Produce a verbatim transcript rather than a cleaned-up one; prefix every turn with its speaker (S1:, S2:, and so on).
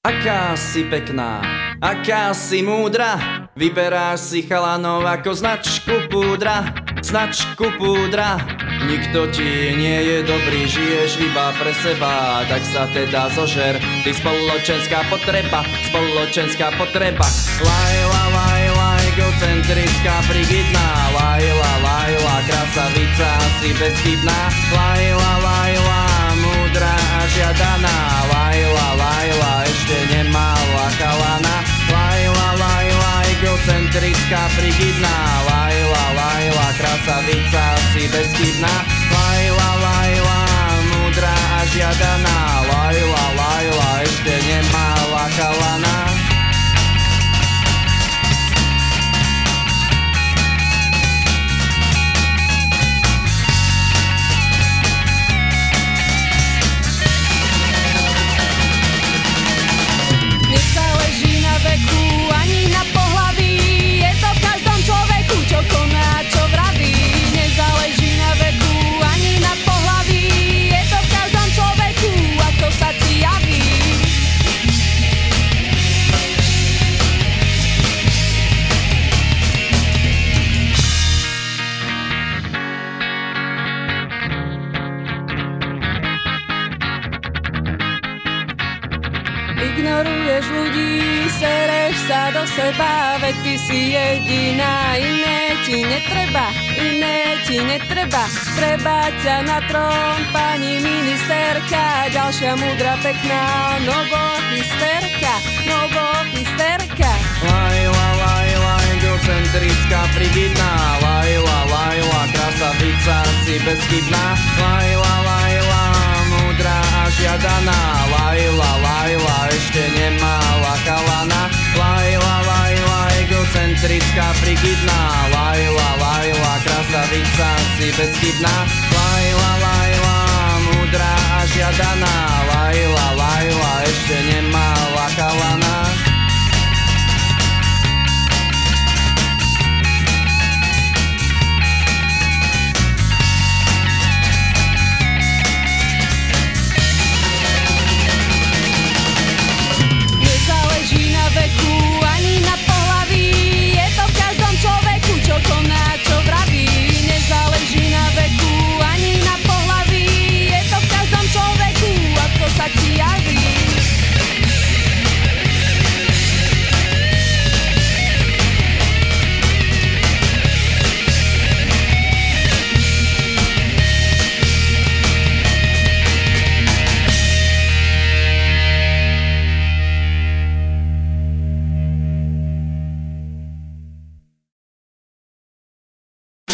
S1: Aká si pekná, aká si múdra, vyberáš si chalanov ako značku púdra, značku púdra. Nikto ti nie je dobrý, žiješ iba pre seba, tak sa teda zožer, ty spoločenská potreba, spoločenská potreba. Lajla, lajla, egocentrická, frigidná, lajla, lajla, krasavica, si bezchybná, lajla, lajla, múdra a žiadaná, lajla, lajla, ešte nemala chalana, lajla, lajla, egocentrická, frigidná, lajla, lajla, krasavica, si bezchybná, lajla, lajla, múdra a žiadaná, lajla, lajla, ešte nemala chalana.
S2: Nezáleží na veku ani na pohlaví, je to v každom človeku, čo koná, čo vraví. Nezáleží na veku ani na pohlaví, je to v každom človeku, ako sa ti javí. Ignoruješ ľudí, sereš sa do seba, veď ty si jediná, iné ti netreba, iné ti netreba. Treba ťa na trón, pani ministerka, ďalšia múdra pekná, novo hysterka, novo hysterka.
S1: Lajla, lajla, egocentrická, frigidná, lajla, lajla, krasavica, si bezchybná, lajla, lajla, múdra a žiadaná, lajla, lajla, ešte nemala chalana, lajla, lajla, egocentrická, frigidná, lajla, lajla, krasavica, si bezchybná, lajla, lajla, múdra a žiadaná, lajla, lajla, ešte